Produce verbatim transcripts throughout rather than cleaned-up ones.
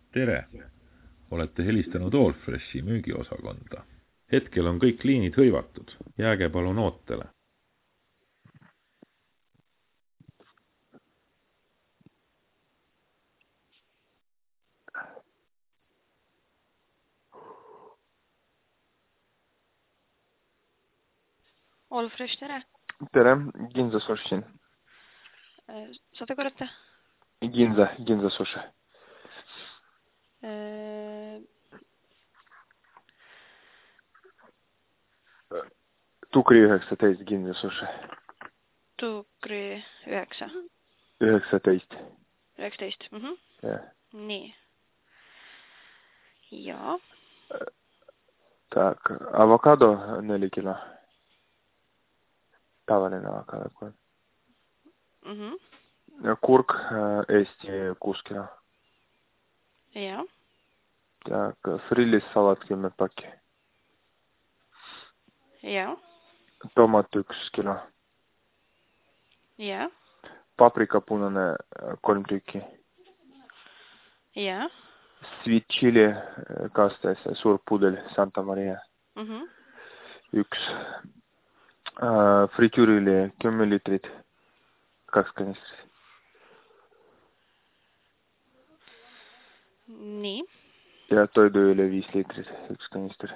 Tere! Olete helistanud Allfreshi müügiosakonda. Hetkel on kõik liinid hõivatud. Jääge palun ootele. Allfresh, tere! Tere, Ginza Sushi. Saate korrata? Ginza, Ginza Sushi. Äh... Tukri üheksateist Ginza Sushi. Tukri üheksa. üheksateist. üheksateist. Mhm. jah. Nii. Ja. Tak, avokado neli kilo. Tavaline avokado. Mhm. Ja kurk Eesti kuus kilo. Ja. Tak, frillissalat kümme pakki. Ja. Tomat üks kilo. Ja. Paprika punane kolm tükki. Ja. Sweet chili kastes, suur pudel Santa Maria. Mhm. Üks. Uh, fritüüriõli kümme liitrit. Kaks kanistrit. Nii. Ja toiduõli viis liitrit. Üks kanister.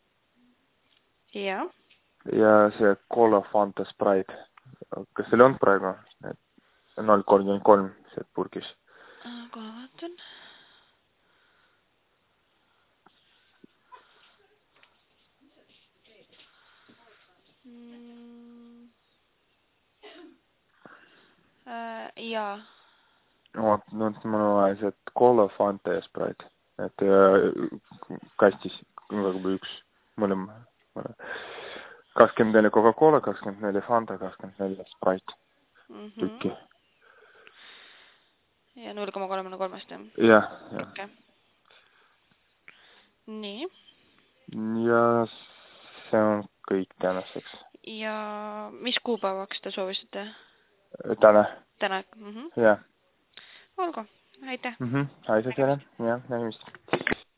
Ja. Ja see Cola Fanta Sprite. Kas seal on praegu? null kolmkümmend kolm see purgis. Kohe vaatan. Mm. Äh, jaa. Oot, no mul on vaja see Cola Fanta ja Sprite. Et kastis üks mõlema. kakskümmend neli Coca-Cola, kakskümmend neli Fanta, kakskümmend neli Sprite. Mhm. Tükki. Ja null koma kolmkümmend kolm. jah, jah. Okay. Nii. Ja see on kõik tänaseks. Ja mis kuupäevaks te soovisite? Täna. Täna. Mhm. jah. Olgu. Aitäh. Mhm. Aitäh teile. jah, nägemist.